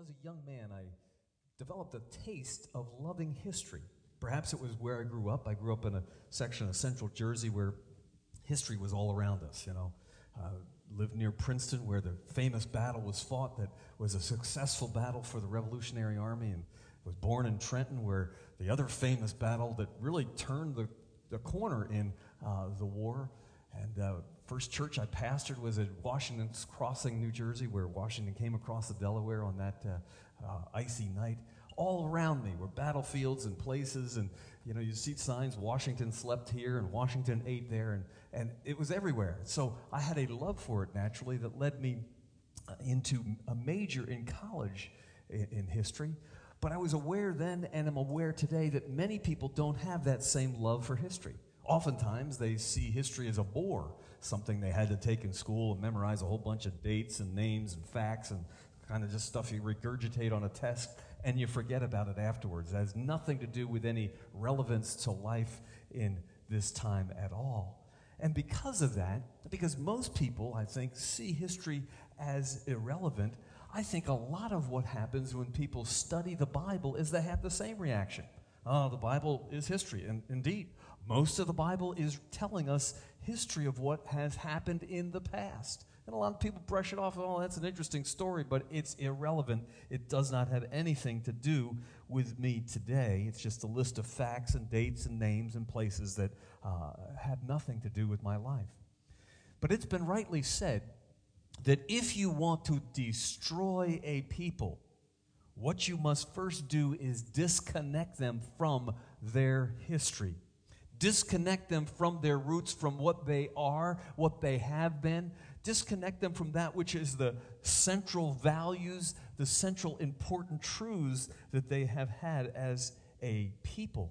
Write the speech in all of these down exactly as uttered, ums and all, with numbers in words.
as a young man, I developed a taste of loving history. Perhaps it was where I grew up. I grew up in a section of central Jersey where history was all around us, you know. Uh, lived near Princeton where the famous battle was fought that was a successful battle for the Revolutionary Army, and was born in Trenton where the other famous battle that really turned the, the corner in uh, the war. And uh, first church I pastored was at Washington's Crossing, New Jersey, where Washington came across the Delaware on that uh, uh, icy night. All around me were battlefields and places, and you know, you see signs, Washington slept here and Washington ate there, and, and it was everywhere. So I had a love for it naturally that led me uh, into a major in college in, in history. But I was aware then, and am aware today, that many people don't have that same love for history. Oftentimes they see history as a bore, something they had to take in school and memorize a whole bunch of dates and names and facts and kind of just stuff you regurgitate on a test, and you forget about it afterwards. It has nothing to do with any relevance to life in this time at all. And because of that, because most people, I think, see history as irrelevant, I think a lot of what happens when people study the Bible is they have the same reaction. Oh, the Bible is history. And indeed, most of the Bible is telling us history of what has happened in the past. And a lot of people brush it off, oh, that's an interesting story, but it's irrelevant. It does not have anything to do with me today. It's just a list of facts and dates and names and places that uh, have nothing to do with my life. But it's been rightly said that if you want to destroy a people, what you must first do is disconnect them from their history. Disconnect them from their roots, from what they are, what they have been. Disconnect them from that which is the central values, the central important truths that they have had as a people.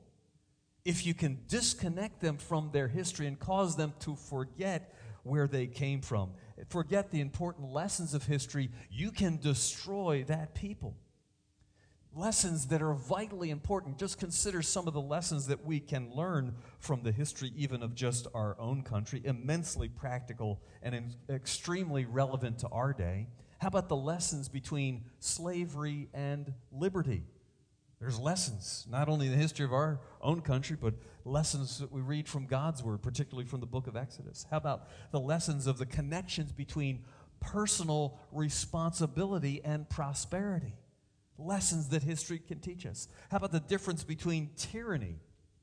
If you can disconnect them from their history and cause them to forget where they came from, forget the important lessons of history, you can destroy that people. Lessons that are vitally important. Just consider some of the lessons that we can learn from the history even of just our own country, immensely practical and in, extremely relevant to our day. How about the lessons between slavery and liberty? There's lessons, not only in the history of our own country, but lessons that we read from God's Word, particularly from the book of Exodus. How about the lessons of the connections between personal responsibility and prosperity? Lessons that history can teach us. How about the difference between tyranny,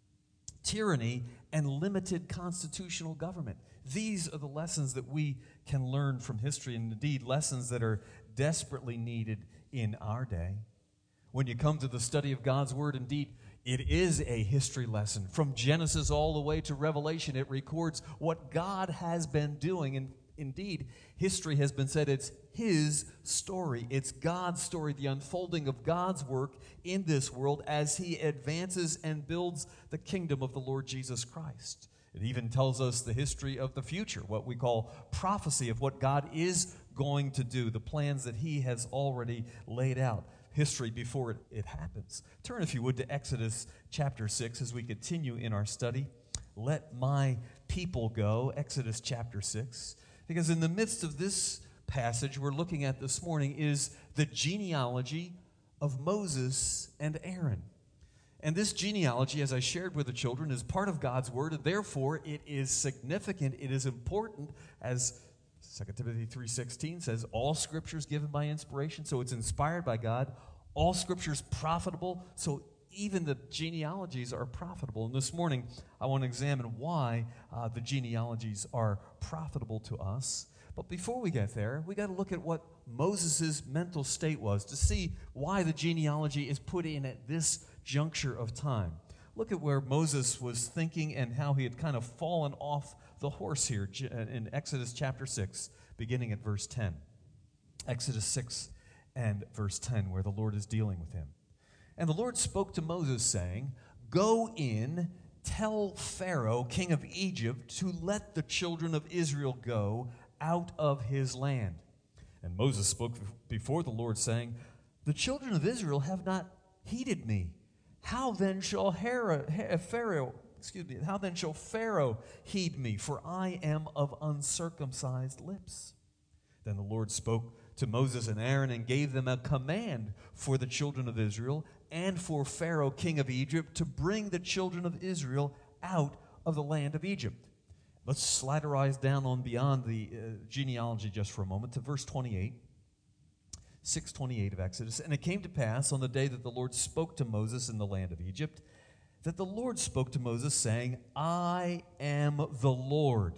tyranny and limited constitutional government? These are the lessons that we can learn from history, and indeed lessons that are desperately needed in our day. When you come to the study of God's Word, indeed, it is a history lesson. From Genesis all the way to Revelation, it records what God has been doing. And indeed, history has been said it's His story. It's God's story, the unfolding of God's work in this world as He advances and builds the kingdom of the Lord Jesus Christ. It even tells us the history of the future, what we call prophecy of what God is going to do, the plans that He has already laid out. History before it, it happens. Turn, if you would, to Exodus chapter six as we continue in our study. Let my people go, Exodus chapter six. Because in the midst of this passage we're looking at this morning is the genealogy of Moses and Aaron. And this genealogy, as I shared with the children, is part of God's Word, and therefore it is significant, it is important, as Second Timothy three sixteen says, all Scripture is given by inspiration, so it's inspired by God. All Scripture is profitable, so even the genealogies are profitable. And this morning, I want to examine why uh, the genealogies are profitable to us. But before we get there, we got to look at what Moses' mental state was to see why the genealogy is put in at this juncture of time. Look at where Moses was thinking and how he had kind of fallen off the horse here in Exodus chapter six, beginning at verse ten. Exodus six and verse ten, where the Lord is dealing with him. And the Lord spoke to Moses, saying, Go in, tell Pharaoh, king of Egypt, to let the children of Israel go out of his land. And Moses spoke before the Lord, saying, The children of Israel have not heeded me. How then shall Pharaoh, excuse me, how then shall Pharaoh heed me? For I am of uncircumcised lips. Then the Lord spoke to Moses and Aaron and gave them a command for the children of Israel and for Pharaoh, king of Egypt, to bring the children of Israel out of the land of Egypt. Let's slide our eyes down on beyond the uh, genealogy just for a moment to verse twenty-eight, six twenty-eight of Exodus. And it came to pass on the day that the Lord spoke to Moses in the land of Egypt, that the Lord spoke to Moses, saying, I am the Lord.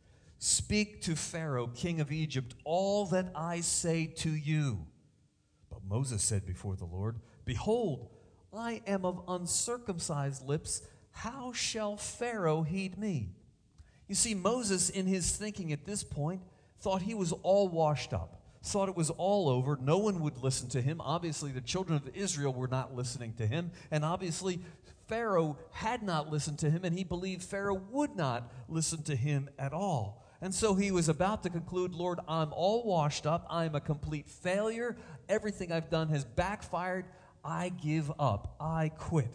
Speak to Pharaoh, king of Egypt, all that I say to you. But Moses said before the Lord, Behold, I am of uncircumcised lips. How shall Pharaoh heed me? You see, Moses, in his thinking at this point, thought he was all washed up, thought it was all over. No one would listen to him. Obviously, the children of Israel were not listening to him. And obviously, Pharaoh had not listened to him, and he believed Pharaoh would not listen to him at all. And so he was about to conclude, Lord, I'm all washed up. I'm a complete failure. Everything I've done has backfired. I give up. I quit.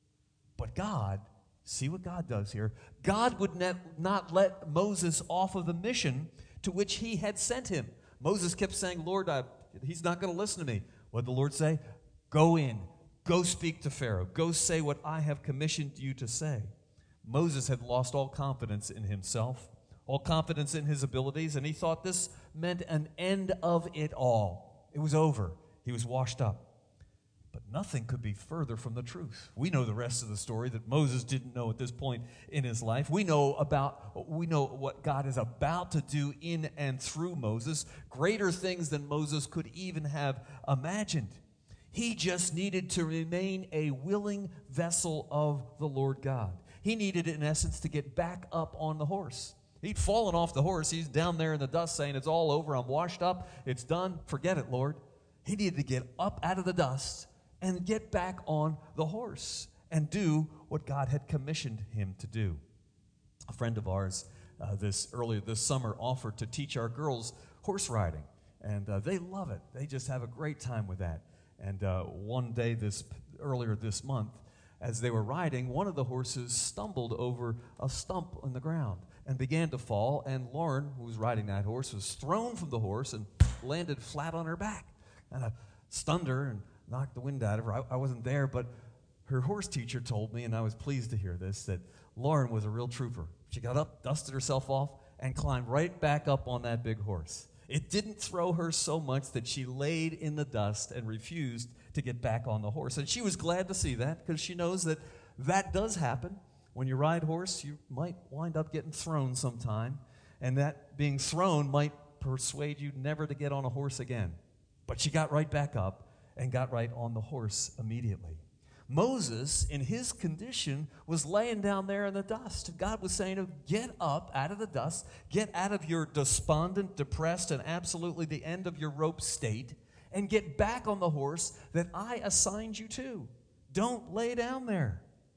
But God, see what God does here. God would ne- not let Moses off of the mission to which he had sent him. Moses kept saying, Lord, I, he's not going to listen to me. What did the Lord say? Go in. Go speak to Pharaoh. Go say what I have commissioned you to say. Moses had lost all confidence in himself, all confidence in his abilities, and he thought this meant an end of it all. It was over. He was washed up. But nothing could be further from the truth. We know the rest of the story that Moses didn't know at this point in his life. We know about, we know what God is about to do in and through Moses, greater things than Moses could even have imagined. He just needed to remain a willing vessel of the Lord God. He needed, in essence, to get back up on the horse. He'd fallen off the horse. He's down there in the dust saying, it's all over. I'm washed up. It's done. Forget it, Lord. He needed to get up out of the dust and get back on the horse and do what God had commissioned him to do. A friend of ours uh, this earlier this summer offered to teach our girls horse riding, and uh, they love it. They just have a great time with that. And uh, one day this earlier this month, as they were riding, one of the horses stumbled over a stump on the ground and began to fall, and Lauren, who was riding that horse, was thrown from the horse and landed flat on her back. And I stunned her and knocked the wind out of her. I, I wasn't there, but her horse teacher told me, and I was pleased to hear this, that Lauren was a real trooper. She got up, dusted herself off, and climbed right back up on that big horse. It didn't throw her so much that she laid in the dust and refused to get back on the horse. And she was glad to see that, because she knows that that does happen. When you ride horse, you might wind up getting thrown sometime, and that being thrown might persuade you never to get on a horse again. But she got right back up and got right on the horse immediately. Moses, in his condition, was laying down there in the dust. God was saying to him, get up out of the dust, get out of your despondent, depressed, and absolutely the end of your rope state, and get back on the horse that I assigned you to. Don't lay down there.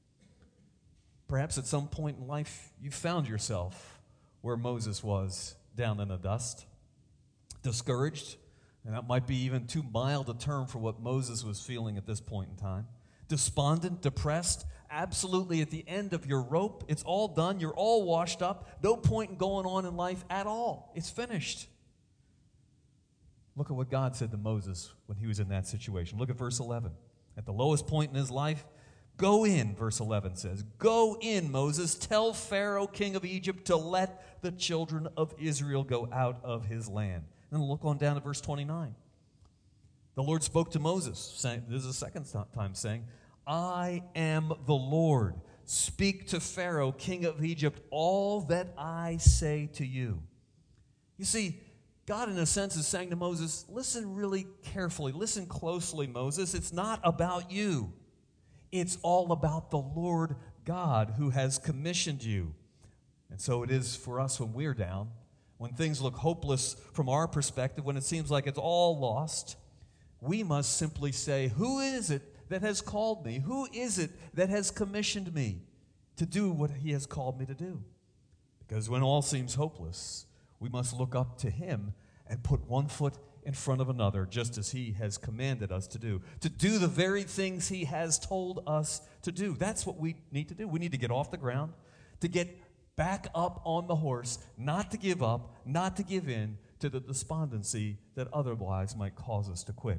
Perhaps at some point in life, you found yourself where Moses was, down in the dust, discouraged. And that might be even too mild a term for what Moses was feeling at this point in time. Despondent, depressed, absolutely at the end of your rope. It's all done. You're all washed up. No point in going on in life at all. It's finished. Look at what God said to Moses when he was in that situation. Look at verse eleven. At the lowest point in his life, go in, verse eleven says. Go in, Moses. Tell Pharaoh, king of Egypt, to let the children of Israel go out of his land. And look on down to verse twenty-nine. The Lord spoke to Moses, saying, this is the second time saying, I am the Lord. Speak to Pharaoh, king of Egypt, all that I say to you. You see, God, in a sense, is saying to Moses, listen really carefully. Listen closely, Moses. It's not about you. It's all about the Lord God who has commissioned you. And so it is for us when we're down. When things look hopeless from our perspective, when it seems like it's all lost, we must simply say, who is it that has called me? Who is it that has commissioned me to do what he has called me to do? Because when all seems hopeless, we must look up to him and put one foot in front of another, just as he has commanded us to do, to do the very things he has told us to do. That's what we need to do. We need to get off the ground, to get back up on the horse, not to give up, not to give in, to to the despondency that otherwise might cause us to quit.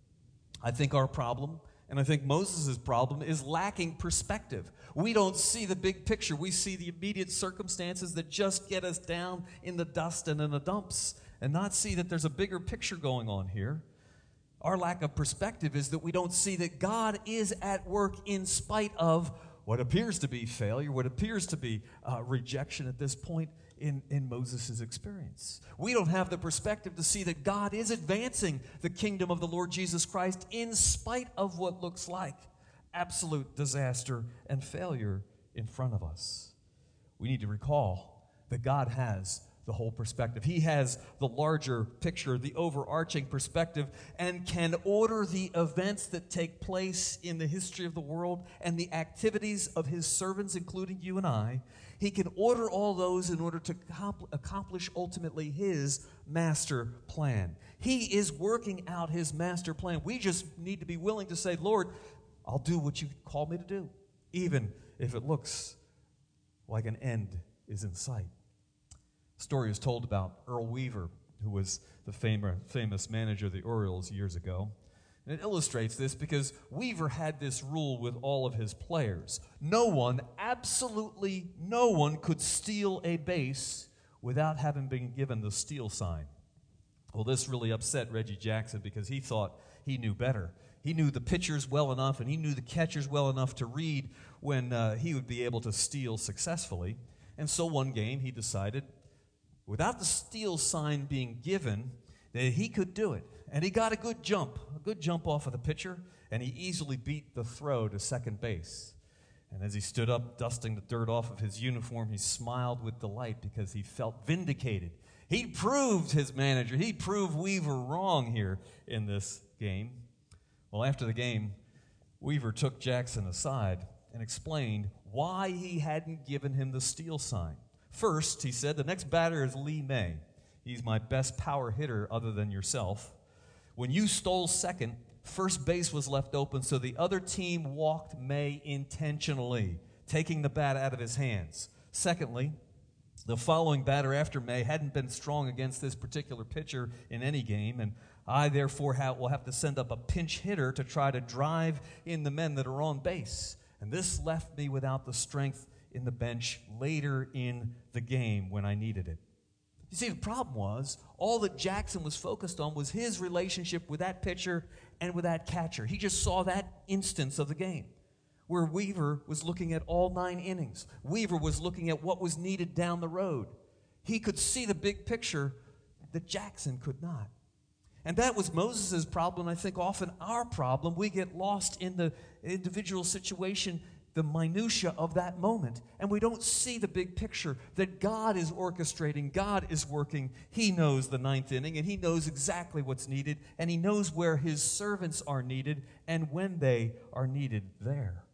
I think our problem, and I think Moses' problem, is lacking perspective. We don't see the big picture. We see the immediate circumstances that just get us down in the dust and in the dumps, and not see that there's a bigger picture going on here. Our lack of perspective is that we don't see that God is at work in spite of what appears to be failure, what appears to be uh, rejection at this point in, in Moses' experience. We don't have the perspective to see that God is advancing the kingdom of the Lord Jesus Christ in spite of what looks like absolute disaster and failure in front of us. We need to recall that God has the whole perspective. He has the larger picture, the overarching perspective, and can order the events that take place in the history of the world and the activities of his servants, including you and I. He can order all those in order to accomplish ultimately his master plan. He is working out his master plan. We just need to be willing to say, Lord, I'll do what you call me to do, even if it looks like an end is in sight. Story is told about Earl Weaver, who was the famous, famous manager of the Orioles years ago. And it illustrates this because Weaver had this rule with all of his players. No one, absolutely no one, could steal a base without having been given the steal sign. Well, this really upset Reggie Jackson because he thought he knew better. He knew the pitchers well enough and he knew the catchers well enough to read when uh, he would be able to steal successfully. And so one game he decided, without the steal sign being given, that he could do it. And he got a good jump, a good jump off of the pitcher, and he easily beat the throw to second base. And as he stood up, dusting the dirt off of his uniform, he smiled with delight because he felt vindicated. He proved his manager, he proved Weaver wrong here in this game. Well, after the game, Weaver took Jackson aside and explained why he hadn't given him the steal sign. First, he said, the next batter is Lee May. He's my best power hitter other than yourself. When you stole second, first base was left open, so the other team walked May intentionally, taking the bat out of his hands. Secondly, the following batter after May hadn't been strong against this particular pitcher in any game, and I therefore have, will have to send up a pinch hitter to try to drive in the men that are on base. And this left me without the strength in the bench later in the game when I needed it. You see, the problem was all that Jackson was focused on was his relationship with that pitcher and with that catcher. He just saw that instance of the game where Weaver was looking at all nine innings. Weaver was looking at what was needed down the road. He could see the big picture that Jackson could not. And that was Moses' problem, and I think often our problem. We get lost in the individual situation, the minutia of that moment, and we don't see the big picture that God is orchestrating, God is working. He knows the ninth inning, and he knows exactly what's needed, and he knows where his servants are needed and when they are needed there.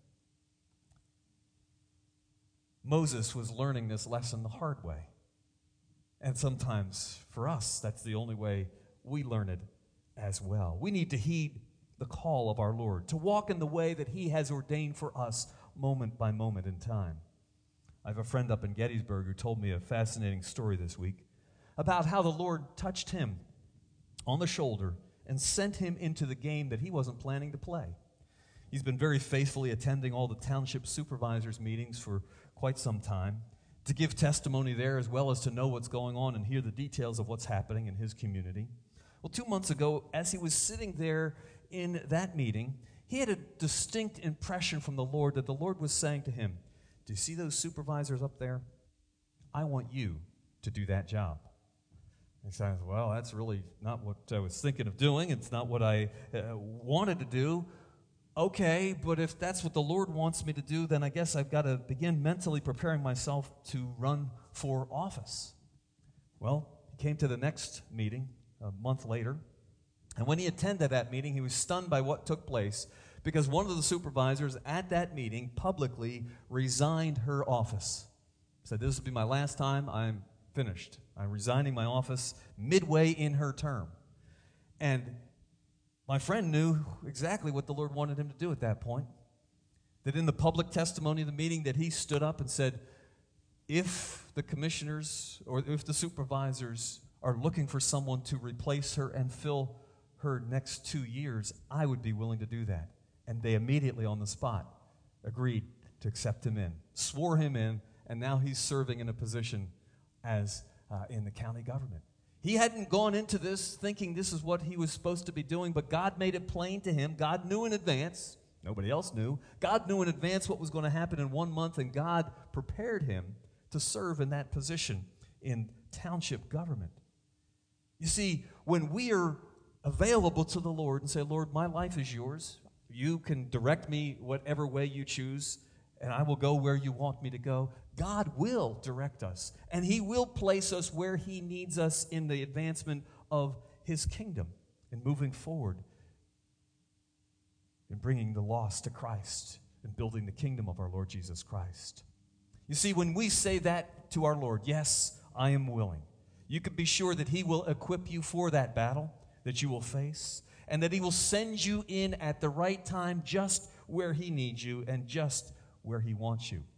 Moses was learning this lesson the hard way, and sometimes for us, that's the only way we learn it as well. We need to heed the call of our Lord, to walk in the way that he has ordained for us moment by moment in time. I have a friend up in Gettysburg who told me a fascinating story this week about how the Lord touched him on the shoulder and sent him into the game that he wasn't planning to play. He's been very faithfully attending all the township supervisors' meetings for quite some time to give testimony there as well as to know what's going on and hear the details of what's happening in his community. Well, two months ago, as he was sitting there in that meeting, he had a distinct impression from the Lord that the Lord was saying to him, do you see those supervisors up there? I want you to do that job. He says, well, that's really not what I was thinking of doing. It's not what I uh, wanted to do. Okay, but if that's what the Lord wants me to do, then I guess I've got to begin mentally preparing myself to run for office. Well, he came to the next meeting a month later, and when he attended that meeting, he was stunned by what took place because one of the supervisors at that meeting publicly resigned her office. Said, this will be my last time. I'm finished. I'm resigning my office midway in her term. And my friend knew exactly what the Lord wanted him to do at that point. That in the public testimony of the meeting that he stood up and said, if the commissioners or if the supervisors are looking for someone to replace her and fill her next two years, I would be willing to do that. And they immediately on the spot agreed to accept him in, swore him in, and now he's serving in a position as uh, in the county government. He hadn't gone into this thinking this is what he was supposed to be doing, but God made it plain to him. God knew in advance. Nobody else knew. God knew in advance what was going to happen in one month, and God prepared him to serve in that position in township government. You see, when we are available to the Lord and say, Lord, my life is yours. You can direct me whatever way you choose, and I will go where you want me to go. God will direct us, and he will place us where he needs us in the advancement of his kingdom and moving forward in bringing the lost to Christ and building the kingdom of our Lord Jesus Christ. You see, when we say that to our Lord, yes, I am willing, you can be sure that he will equip you for that battle that you will face, and that he will send you in at the right time just where he needs you and just where he wants you.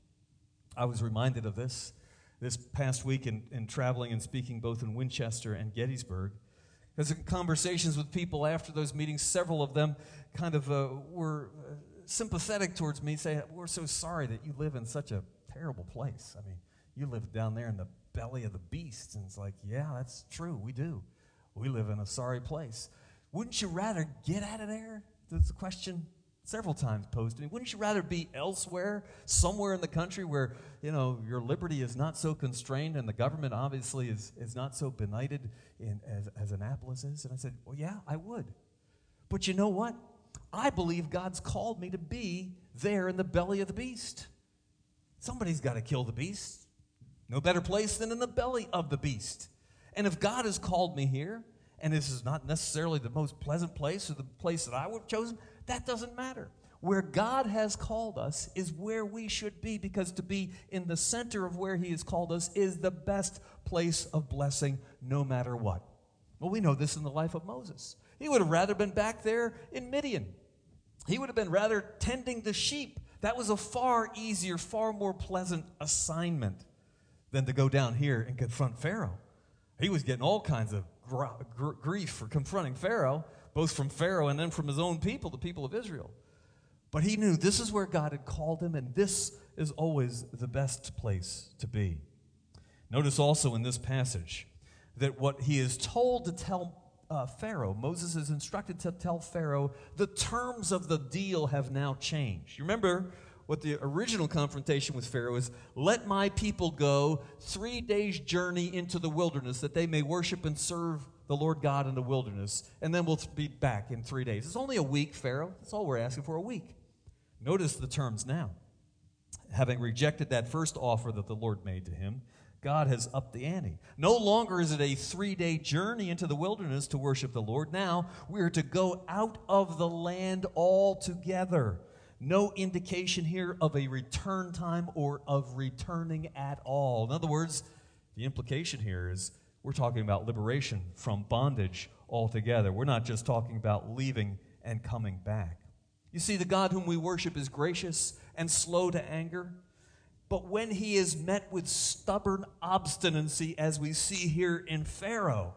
I was reminded of this this past week in, in traveling and speaking both in Winchester and Gettysburg. Because in conversations with people after those meetings, several of them kind of uh, were uh, sympathetic towards me, saying, we're so sorry that you live in such a terrible place. I mean, you live down there in the belly of the beast. And it's like, yeah, that's true, we do. We live in a sorry place. Wouldn't you rather get out of there? That's a question several times posed to me. Wouldn't you rather be elsewhere, somewhere in the country where, you know, your liberty is not so constrained and the government obviously is, is not so benighted in, as, as Annapolis is? And I said, well, yeah, I would. But you know what? I believe God's called me to be there in the belly of the beast. Somebody's got to kill the beast. No better place than in the belly of the beast. And if God has called me here, and this is not necessarily the most pleasant place or the place that I would have chosen, that doesn't matter. Where God has called us is where we should be, because to be in the center of where he has called us is the best place of blessing no matter what. Well, we know this in the life of Moses. He would have rather been back there in Midian. He would have been rather tending the sheep. That was a far easier, far more pleasant assignment than to go down here and confront Pharaoh. He was getting all kinds of gr- gr- grief for confronting Pharaoh, both from Pharaoh and then from his own people, the people of Israel. But he knew this is where God had called him, and this is always the best place to be. Notice also in this passage that what he is told to tell uh, Pharaoh, Moses is instructed to tell Pharaoh, the terms of the deal have now changed. You remember what the original confrontation with Pharaoh is, let my people go three days' journey into the wilderness that they may worship and serve the Lord God in the wilderness, and then we'll be back in three days. It's only a week, Pharaoh. That's all we're asking for, a week. Notice the terms now. Having rejected that first offer that the Lord made to him, God has upped the ante. No longer is it a three-day journey into the wilderness to worship the Lord. Now we are to go out of the land altogether. No indication here of a return time or of returning at all. In other words, the implication here is we're talking about liberation from bondage altogether. We're not just talking about leaving and coming back. You see, the God whom we worship is gracious and slow to anger, but when he is met with stubborn obstinacy, as we see here in Pharaoh,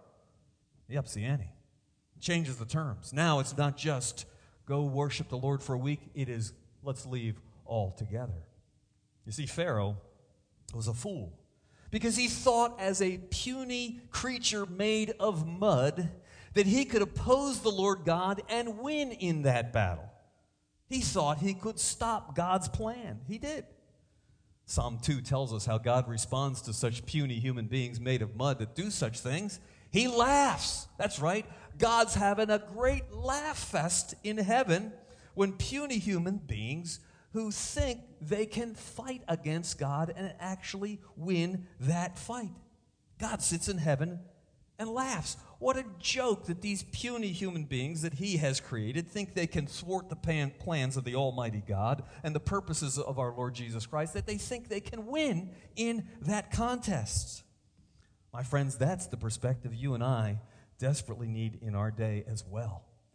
he ups the ante, changes the terms. Now it's not just go worship the Lord for a week. It is, let's leave altogether. You see, Pharaoh was a fool because he thought as a puny creature made of mud that he could oppose the Lord God and win in that battle. He thought he could stop God's plan. He did. Psalm two tells us how God responds to such puny human beings made of mud that do such things. He laughs. That's right. God's having a great laugh fest in heaven when puny human beings who think they can fight against God and actually win that fight. God sits in heaven and laughs. What a joke that these puny human beings that he has created think they can thwart the pan- plans of the Almighty God and the purposes of our Lord Jesus Christ, that they think they can win in that contest. My friends, that's the perspective you and I desperately need in our day as well.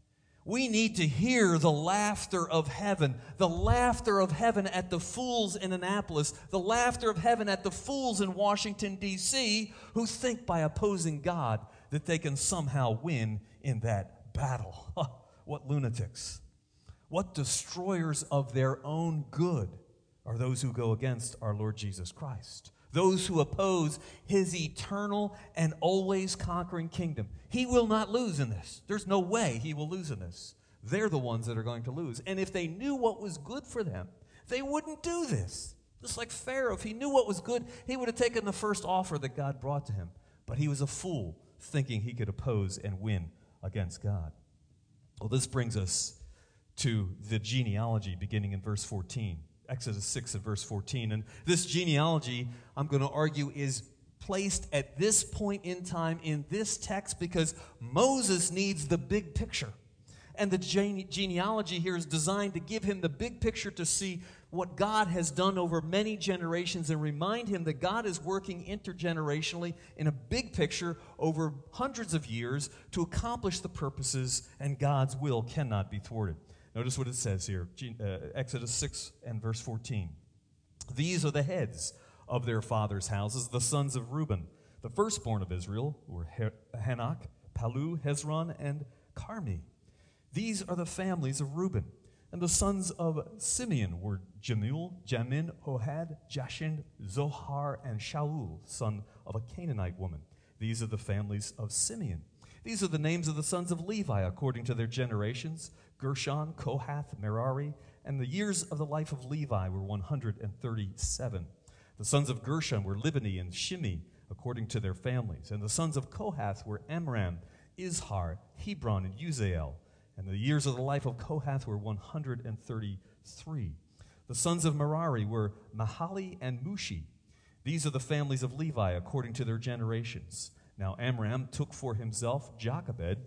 We need to hear the laughter of heaven, the laughter of heaven at the fools in Annapolis, the laughter of heaven at the fools in Washington, D C, who think by opposing God that they can somehow win in that battle. What lunatics. What destroyers of their own good are those who go against our Lord Jesus Christ. Those who oppose his eternal and always conquering kingdom. He will not lose in this. There's no way he will lose in this. They're the ones that are going to lose. And if they knew what was good for them, they wouldn't do this. Just like Pharaoh, if he knew what was good, he would have taken the first offer that God brought to him. But he was a fool, thinking he could oppose and win against God. Well, this brings us to the genealogy beginning in verse fourteen. Exodus six and verse fourteen. And this genealogy, I'm going to argue, is placed at this point in time in this text because Moses needs the big picture. And the gene- genealogy here is designed to give him the big picture to see what God has done over many generations and remind him that God is working intergenerationally in a big picture over hundreds of years to accomplish the purposes, and God's will cannot be thwarted. Notice what it says here, uh, Exodus six and verse fourteen. These are the heads of their fathers' houses, the sons of Reuben. The firstborn of Israel were Hanok, Palu, Hezron, and Carmi. These are the families of Reuben. And the sons of Simeon were Jemuel, Jamin, Ohad, Jashin, Zohar, and Shaul, son of a Canaanite woman. These are the families of Simeon. These are the names of the sons of Levi according to their generations: Gershon, Kohath, Merari, and the years of the life of Levi were one hundred thirty-seven. The sons of Gershon were Libni and Shimi according to their families. And the sons of Kohath were Amram, Izhar, Hebron, and Uziel. And the years of the life of Kohath were one hundred thirty-three. The sons of Merari were Mahali and Mushi. These are the families of Levi according to their generations. Now Amram took for himself Jochebed,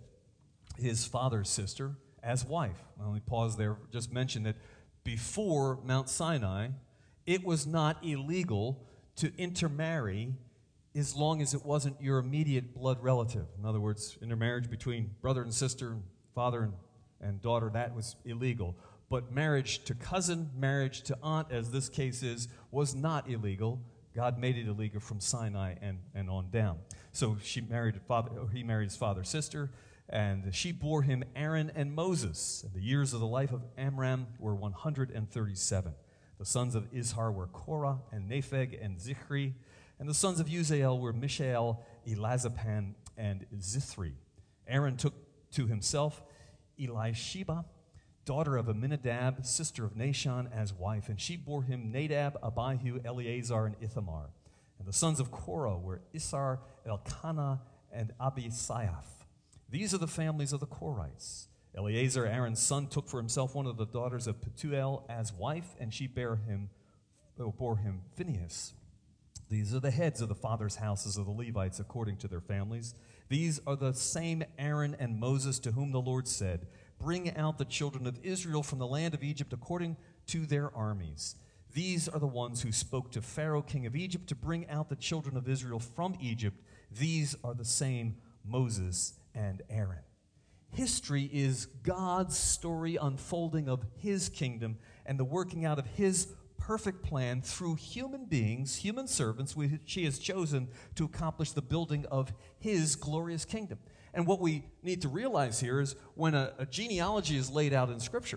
his father's sister, as wife. I'll only pause there, just mention that before Mount Sinai, it was not illegal to intermarry as long as it wasn't your immediate blood relative. In other words, intermarriage between brother and sister, father and, and daughter, that was illegal. But marriage to cousin, marriage to aunt, as this case is, was not illegal. God made it illegal from Sinai and, and on down. So she married father, he married his father's sister, and she bore him Aaron and Moses. And the years of the life of Amram were one hundred thirty-seven. The sons of Izhar were Korah and Nepheg and Zichri. And the sons of Uziel were Mishael, Elizaphan, and Zithri. Aaron took to himself Elisheba, daughter of Aminadab, sister of Nashon, as wife, and she bore him Nadab, Abihu, Eleazar, and Ithamar. And the sons of Korah were Issar, Elkanah, and Abisaiah. These are the families of the Korites. Eleazar, Aaron's son, took for himself one of the daughters of Petuel as wife, and she bare him, bore him Phinehas. These are the heads of the fathers' houses of the Levites according to their families. These are the same Aaron and Moses to whom the Lord said, "Bring out the children of Israel from the land of Egypt according to their armies." These are the ones who spoke to Pharaoh, king of Egypt, to bring out the children of Israel from Egypt. These are the same Moses and Aaron. History is God's story unfolding of his kingdom and the working out of his perfect plan through human beings, human servants, which he has chosen to accomplish the building of his glorious kingdom. And what we need to realize here is when a, a genealogy is laid out in Scripture,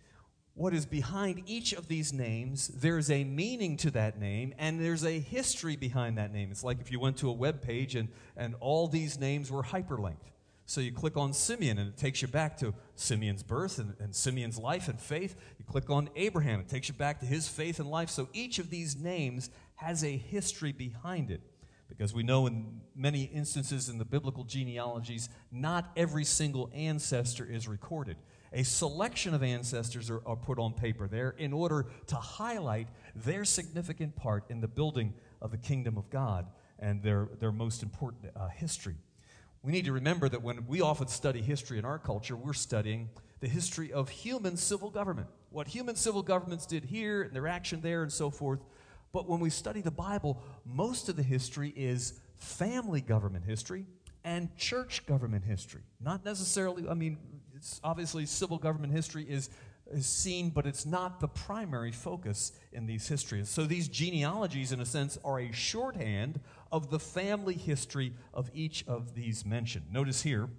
what is behind each of these names, there's a meaning to that name, and there's a history behind that name. It's like if you went to a web page and, and all these names were hyperlinked. So you click on Simeon, and it takes you back to Simeon's birth and, and Simeon's life and faith. You click on Abraham, it takes you back to his faith and life. So each of these names has a history behind it. Because we know in many instances in the biblical genealogies, not every single ancestor is recorded. A selection of ancestors are, are put on paper there in order to highlight their significant part in the building of the kingdom of God and their, their most important uh, history. We need to remember that when we often study history in our culture, we're studying the history of human civil government, what human civil governments did here and their action there and so forth. But when we study the Bible, most of the history is family government history and church government history. Not necessarily, I mean, it's obviously civil government history is, is seen, but it's not the primary focus in these histories. So these genealogies, in a sense, are a shorthand of the family history of each of these mentioned. Notice here,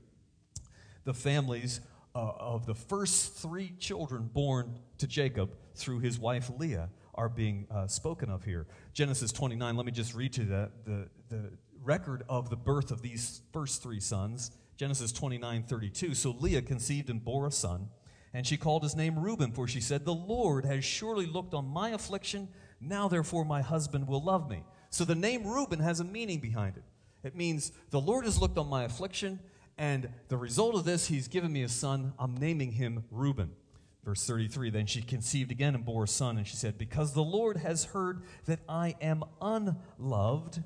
the families uh, of the first three children born to Jacob through his wife Leah are being uh, spoken of here. Genesis twenty-nine, let me just read to you the, the, the record of the birth of these first three sons. Genesis twenty-nine thirty-two. So Leah conceived and bore a son, and she called his name Reuben, for she said, "The Lord has surely looked on my affliction. Now therefore my husband will love me." So the name Reuben has a meaning behind it. It means the Lord has looked on my affliction, and the result of this, he's given me a son. I'm naming him Reuben. Verse thirty-three, then she conceived again and bore a son, and she said, "Because the Lord has heard that I am unloved,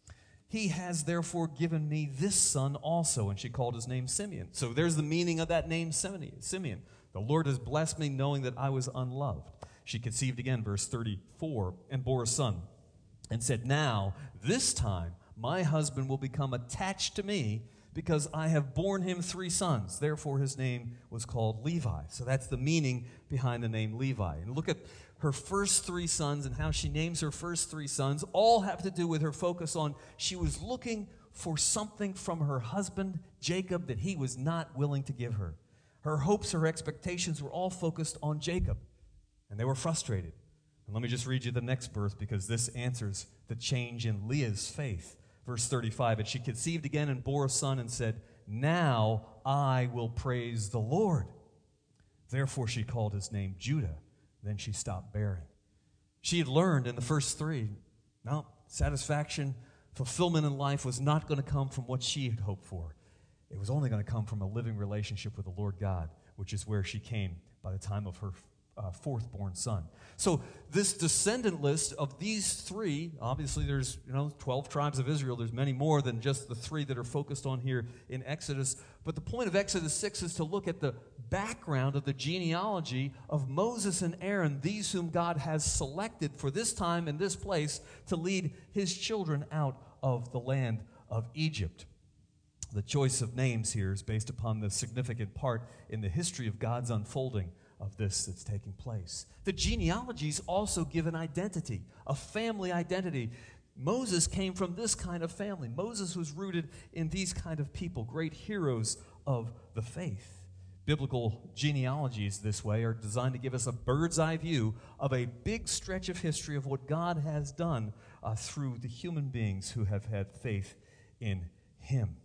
he has therefore given me this son also." And she called his name Simeon. So there's the meaning of that name, Simeon. The Lord has blessed me knowing that I was unloved. She conceived again, verse thirty-four, and bore a son, and said, "Now, this time, my husband will become attached to me, because I have borne him three sons." Therefore his name was called Levi. So that's the meaning behind the name Levi. And look at her first three sons and how she names her first three sons. All have to do with her focus on she was looking for something from her husband, Jacob, that he was not willing to give her. Her hopes, her expectations were all focused on Jacob, and they were frustrated. And let me just read you the next birth, because this answers the change in Leah's faith. Verse thirty-five, and she conceived again and bore a son and said, "Now I will praise the Lord." Therefore she called his name Judah. Then she stopped bearing. She had learned in the first three, no, satisfaction, fulfillment in life was not going to come from what she had hoped for. It was only going to come from a living relationship with the Lord God, which is where she came by the time of her Uh, fourth born son. So this descendant list of these three, obviously there's, you know, twelve tribes of Israel. There's many more than just the three that are focused on here in Exodus. But the point of Exodus six is to look at the background of the genealogy of Moses and Aaron, these whom God has selected for this time and this place to lead his children out of the land of Egypt. The choice of names here is based upon the significant part in the history of God's unfolding of this that's taking place. The genealogies also give an identity, a family identity. Moses came from this kind of family. Moses was rooted in these kind of people, great heroes of the faith. Biblical genealogies this way are designed to give us a bird's eye view of a big stretch of history of what God has done uh, through the human beings who have had faith in him.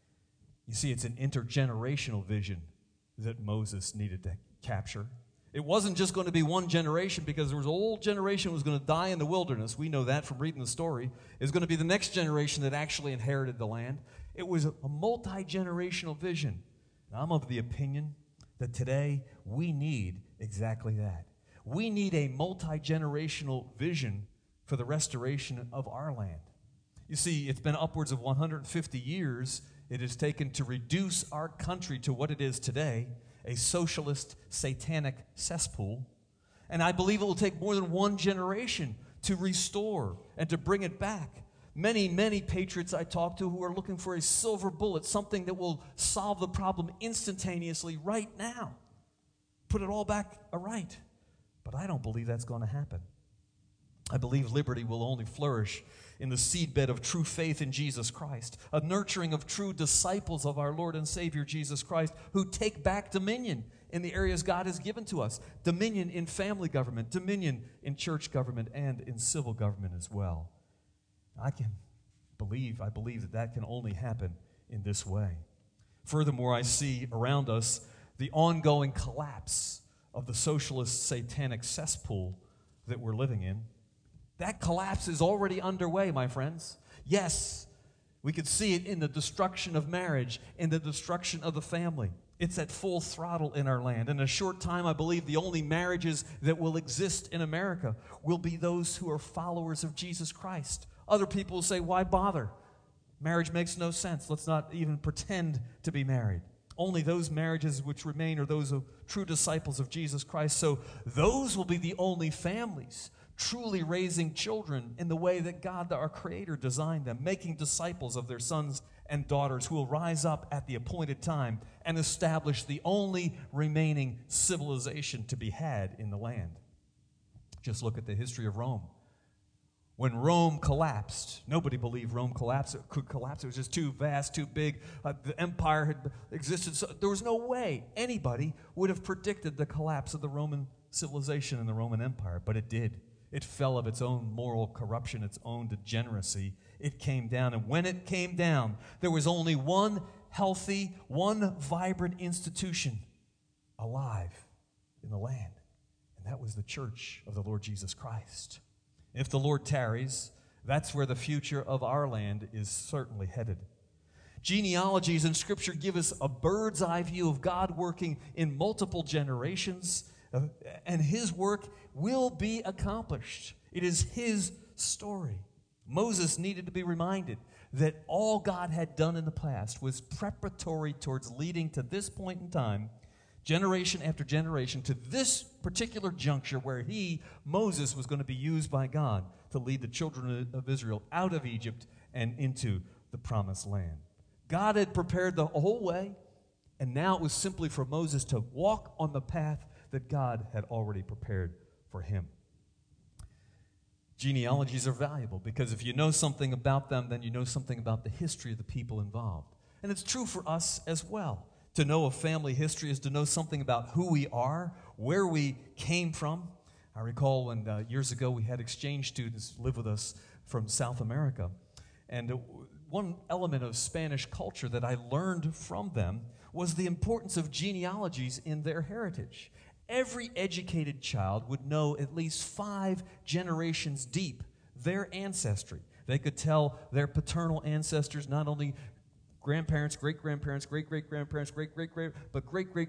You see, it's an intergenerational vision that Moses needed to capture. It wasn't just going to be one generation, because there was an old generation who was going to die in the wilderness. We know that from reading the story. It was going to be the next generation that actually inherited the land. It was a, a multi-generational vision. And I'm of the opinion that today we need exactly that. We need a multi-generational vision for the restoration of our land. You see, it's been upwards of one hundred fifty years it has taken to reduce our country to what it is today, a socialist, satanic cesspool. And I believe it will take more than one generation to restore and to bring it back. Many, many patriots I talk to who are looking for a silver bullet, something that will solve the problem instantaneously right now. Put it all back aright. But I don't believe that's going to happen. I believe liberty will only flourish in the seedbed of true faith in Jesus Christ, a nurturing of true disciples of our Lord and Savior Jesus Christ, who take back dominion in the areas God has given to us, dominion in family government, dominion in church government, and in civil government as well. I can believe, I believe that that can only happen in this way. Furthermore, I see around us the ongoing collapse of the socialist satanic cesspool that we're living in. That collapse is already underway, my friends. Yes, we could see it in the destruction of marriage, in the destruction of the family. It's at full throttle in our land. In a short time, I believe the only marriages that will exist in America will be those who are followers of Jesus Christ. Other people will say, why bother? Marriage makes no sense. Let's not even pretend to be married. Only those marriages which remain are those of true disciples of Jesus Christ. So those will be the only families truly raising children in the way that God, our Creator, designed them, making disciples of their sons and daughters who will rise up at the appointed time and establish the only remaining civilization to be had in the land. Just look at the history of Rome. When Rome collapsed, nobody believed Rome collapsed. It could collapse. It was just too vast, too big. Uh, the empire had existed. So there was no way anybody would have predicted the collapse of the Roman civilization and the Roman Empire, but it did. It fell of its own moral corruption, its own degeneracy. It came down, and when it came down, there was only one healthy, one vibrant institution alive in the land, and that was the church of the Lord Jesus Christ. If the Lord tarries, that's where the future of our land is certainly headed. Genealogies in Scripture give us a bird's eye view of God working in multiple generations, uh, and His work will be accomplished. It is His story. Moses needed to be reminded that all God had done in the past was preparatory towards leading to this point in time, generation after generation, to this particular juncture where he, Moses, was going to be used by God to lead the children of Israel out of Egypt and into the promised land. God had prepared the whole way, and now it was simply for Moses to walk on the path that God had already prepared for him. Genealogies are valuable because if you know something about them, then you know something about the history of the people involved. And it's true for us as well. To know a family history is to know something about who we are, where we came from. I recall when uh, years ago we had exchange students live with us from South America. And uh, one element of Spanish culture that I learned from them was the importance of genealogies in their heritage. Every educated child would know at least five generations deep their ancestry. They could tell their paternal ancestors not only grandparents, great-grandparents, great-great-grandparents, great-great-great, but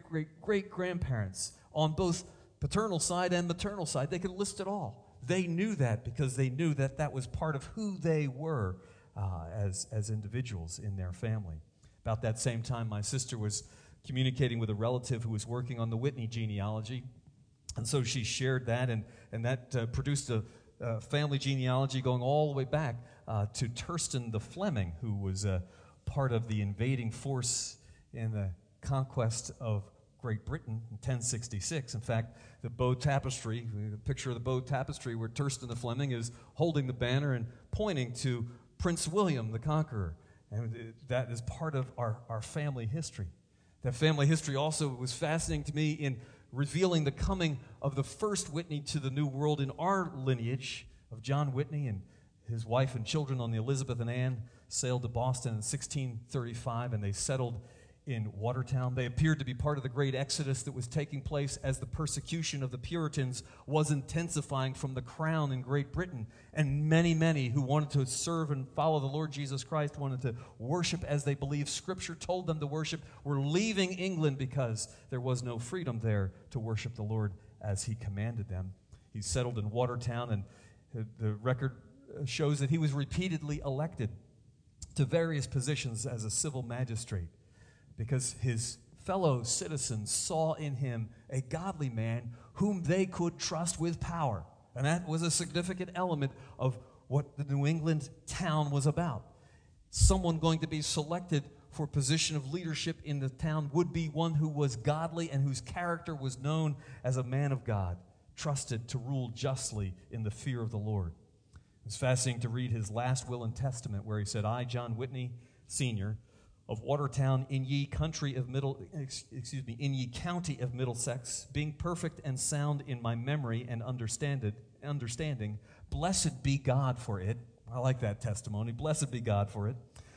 great-great-great-great-grandparents on both paternal side and maternal side. They could list it all. They knew that because they knew that that was part of who they were uh, as, as individuals in their family. About that same time, my sister was communicating with a relative who was working on the Whitney genealogy, and so she shared that, and, and that uh, produced a, a family genealogy going all the way back uh, to Thurston the Fleming, who was a uh, part of the invading force in the conquest of Great Britain in ten sixty-six. In fact, the Bow Tapestry, the picture of the Bow Tapestry where Thurston the Fleming is holding the banner and pointing to Prince William the Conqueror. And that is part of our, our family history. That family history also was fascinating to me in revealing the coming of the first Whitney to the New World in our lineage of John Whitney and his wife and children on the Elizabeth and Ann sailed to Boston in sixteen thirty-five, and they settled in Watertown. They appeared to be part of the great exodus that was taking place as the persecution of the Puritans was intensifying from the crown in Great Britain. And many, many who wanted to serve and follow the Lord Jesus Christ, wanted to worship as they believed Scripture told them to worship, were leaving England because there was no freedom there to worship the Lord as He commanded them. He settled in Watertown, and the record shows that he was repeatedly elected to various positions as a civil magistrate because his fellow citizens saw in him a godly man whom they could trust with power. And that was a significant element of what the New England town was about. Someone going to be selected for a position of leadership in the town would be one who was godly and whose character was known as a man of God, trusted to rule justly in the fear of the Lord. It's fascinating to read his last will and testament where he said, I, John Whitney, Senior, of Watertown, in ye country of middle, excuse me, in ye county of Middlesex, being perfect and sound in my memory and understanded, understanding, blessed be God for it. I like that testimony. Blessed be God for it.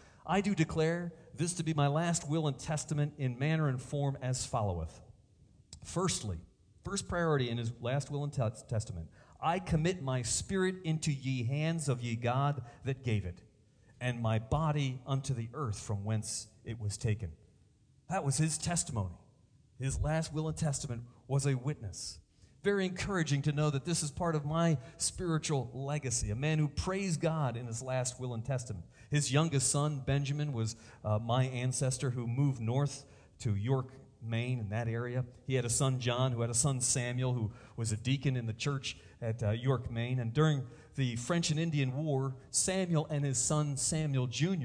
I do declare this to be my last will and testament in manner and form as followeth. Firstly, first priority in his last will and te- testament, I commit my spirit into ye hands of ye God that gave it, and my body unto the earth from whence it was taken. That was his testimony. His last will and testament was a witness. Very encouraging to know that this is part of my spiritual legacy, a man who praised God in his last will and testament. His youngest son, Benjamin, was uh, my ancestor who moved north to York, Maine, in that area. He had a son, John, who had a son, Samuel, who was a deacon in the church at uh, York, Maine. And during the French and Indian War, Samuel and his son, Samuel Junior,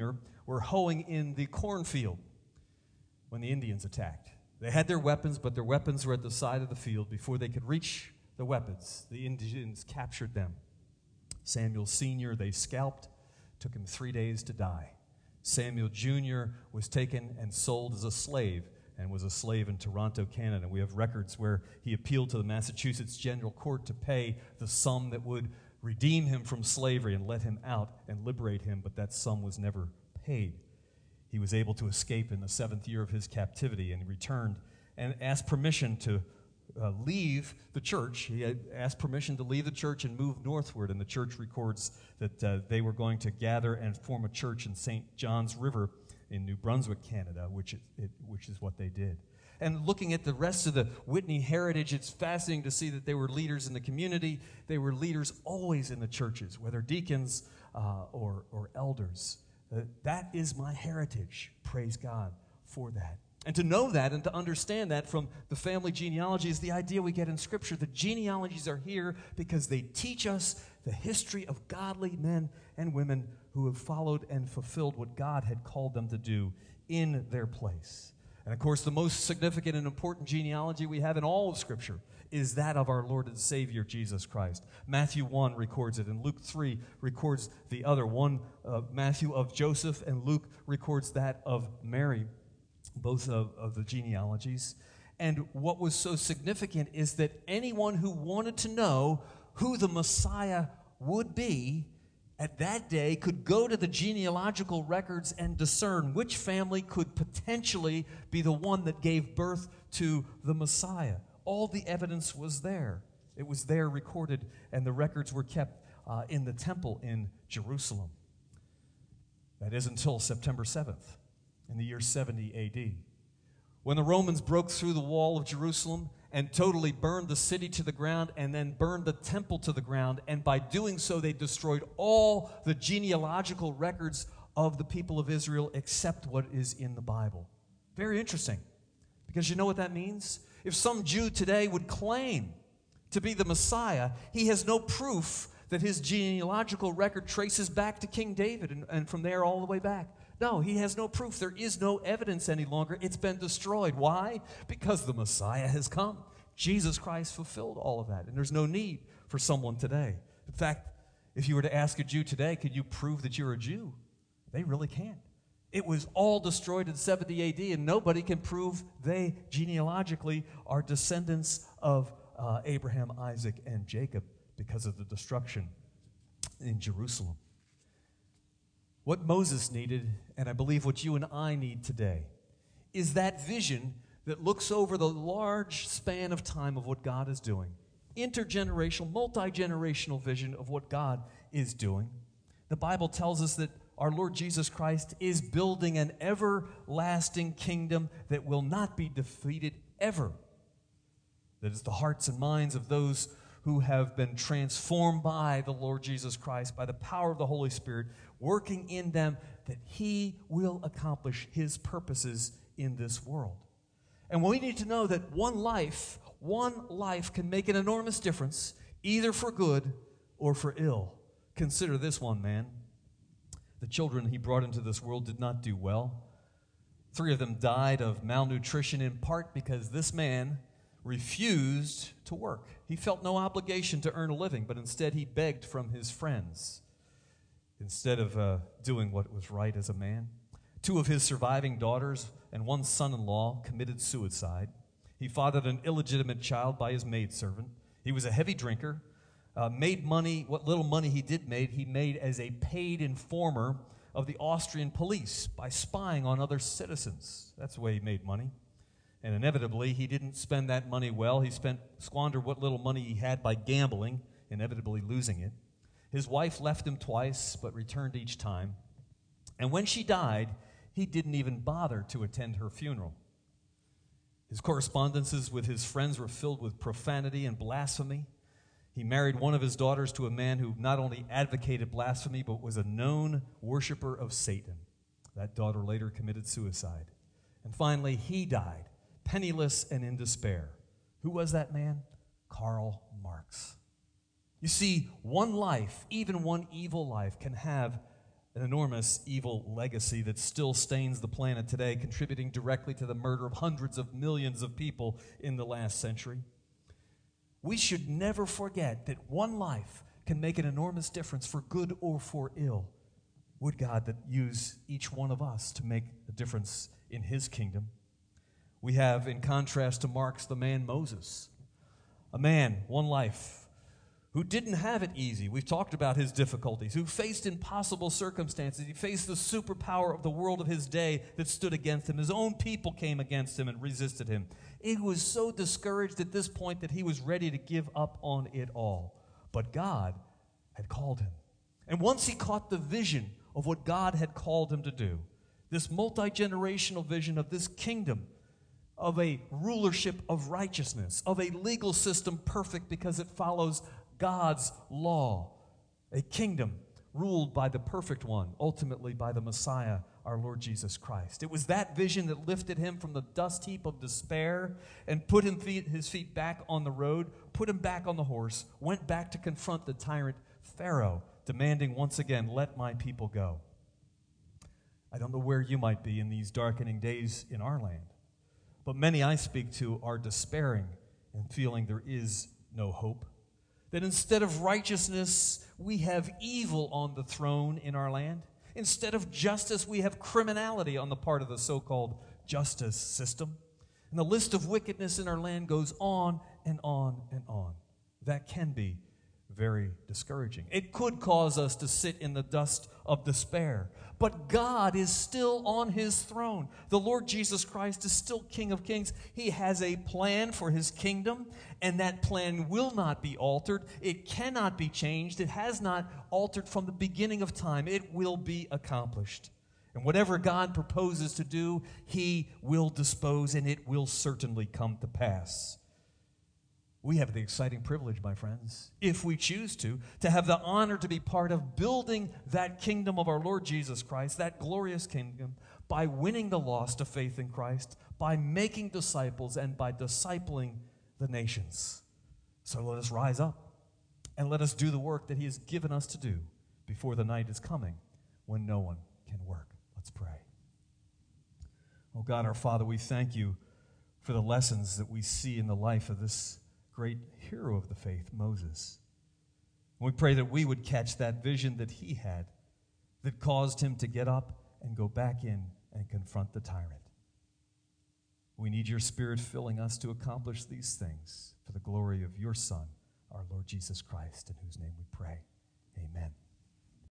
were hoeing in the cornfield when the Indians attacked. They had their weapons, but their weapons were at the side of the field. Before they could reach the weapons, the Indians captured them. Samuel Senior they scalped. Took him three days to die. Samuel Junior was taken and sold as a slave and was a slave in Toronto, Canada. We have records where he appealed to the Massachusetts General Court to pay the sum that would redeem him from slavery and let him out and liberate him, but that sum was never paid. He was able to escape in the seventh year of his captivity, and he returned and asked permission to uh, leave the church. He had asked permission to leave the church and move northward, and the church records that uh, they were going to gather and form a church in Saint John's River in New Brunswick, Canada, which it, it, which is what they did. And looking at the rest of the Whitney heritage, it's fascinating to see that they were leaders in the community. They were leaders always in the churches, whether deacons uh, or, or elders. Uh, that is my heritage. Praise God for that. And to know that and to understand that from the family genealogy is the idea we get in Scripture. The genealogies are here because they teach us the history of godly men and women who have followed and fulfilled what God had called them to do in their place. And of course, the most significant and important genealogy we have in all of Scripture is that of our Lord and Savior, Jesus Christ. Matthew one records it, and Luke three records the other. One, uh, Matthew of Joseph, and Luke records that of Mary, both of, of the genealogies. And what was so significant is that anyone who wanted to know who the Messiah would be at that day could go to the genealogical records and discern which family could potentially be the one that gave birth to the Messiah. All the evidence was there. It was there recorded, and the records were kept uh, in the temple in Jerusalem. That is until September seventh in the year seventy A D, when the Romans broke through the wall of Jerusalem and totally burned the city to the ground and then burned the temple to the ground. And by doing so, they destroyed all the genealogical records of the people of Israel except what is in the Bible. Very interesting, because you know what that means? If some Jew today would claim to be the Messiah, he has no proof that his genealogical record traces back to King David and, and from there all the way back. No, he has no proof. There is no evidence any longer. It's been destroyed. Why? Because the Messiah has come. Jesus Christ fulfilled all of that, and there's no need for someone today. In fact, if you were to ask a Jew today, could you prove that you're a Jew? They really can't. It was all destroyed in seventy A D, and nobody can prove they genealogically are descendants of uh, Abraham, Isaac, and Jacob because of the destruction in Jerusalem. What Moses needed, and I believe what you and I need today, is that vision that looks over the large span of time of what God is doing. Intergenerational, multi-generational vision of what God is doing. The Bible tells us that our Lord Jesus Christ is building an everlasting kingdom that will not be defeated ever. That is the hearts and minds of those who have been transformed by the Lord Jesus Christ, by the power of the Holy Spirit, working in them, that He will accomplish His purposes in this world. And we need to know that one life, one life can make an enormous difference, either for good or for ill. Consider this one man. The children he brought into this world did not do well. Three of them died of malnutrition, in part because this man refused to work. He felt no obligation to earn a living, but instead he begged from his friends instead of uh, doing what was right as a man. Two of his surviving daughters and one son-in-law committed suicide. He fathered an illegitimate child by his maidservant. He was a heavy drinker, uh, made money, what little money he did make, he made as a paid informer of the Austrian police by spying on other citizens. That's the way he made money. And inevitably, he didn't spend that money well. He spent squandered what little money he had by gambling, inevitably losing it. His wife left him twice, but returned each time. And when she died, he didn't even bother to attend her funeral. His correspondences with his friends were filled with profanity and blasphemy. He married one of his daughters to a man who not only advocated blasphemy, but was a known worshiper of Satan. That daughter later committed suicide. And finally, he died, penniless and in despair. Who was that man? Karl Marx. You see, one life, even one evil life, can have an enormous evil legacy that still stains the planet today, contributing directly to the murder of hundreds of millions of people in the last century. We should never forget that one life can make an enormous difference for good or for ill. Would God that use each one of us to make a difference in his kingdom. We have, in contrast to Mark's, the man Moses. A man, one life, who didn't have it easy. We've talked about his difficulties, who faced impossible circumstances. He faced the superpower of the world of his day that stood against him. His own people came against him and resisted him. He was so discouraged at this point that he was ready to give up on it all. But God had called him. And once he caught the vision of what God had called him to do, this multi-generational vision of this kingdom, of a rulership of righteousness, of a legal system perfect because it follows God's law, a kingdom ruled by the perfect one, ultimately by the Messiah, our Lord Jesus Christ. It was that vision that lifted him from the dust heap of despair and put him feet, his feet back on the road, put him back on the horse, went back to confront the tyrant Pharaoh, demanding once again, "Let my people go." I don't know where you might be in these darkening days in our land, but many I speak to are despairing and feeling there is no hope. That instead of righteousness, we have evil on the throne in our land. Instead of justice, we have criminality on the part of the so-called justice system. And the list of wickedness in our land goes on and on and on. That can be very discouraging. It could cause us to sit in the dust of despair. But God is still on his throne. The Lord Jesus Christ is still King of Kings. He has a plan for his kingdom, and that plan will not be altered. It cannot be changed. It has not altered from the beginning of time. It will be accomplished. And whatever God proposes to do, he will dispose, and it will certainly come to pass. We have the exciting privilege, my friends, if we choose to, to have the honor to be part of building that kingdom of our Lord Jesus Christ, that glorious kingdom, by winning the lost to faith in Christ, by making disciples, and by discipling the nations. So let us rise up, and let us do the work that he has given us to do before the night is coming when no one can work. Let's pray. Oh God, our Father, we thank you for the lessons that we see in the life of this great hero of the faith, Moses. And we pray that we would catch that vision that he had that caused him to get up and go back in and confront the tyrant. We need your Spirit filling us to accomplish these things for the glory of your Son, our Lord Jesus Christ, in whose name we pray. Amen.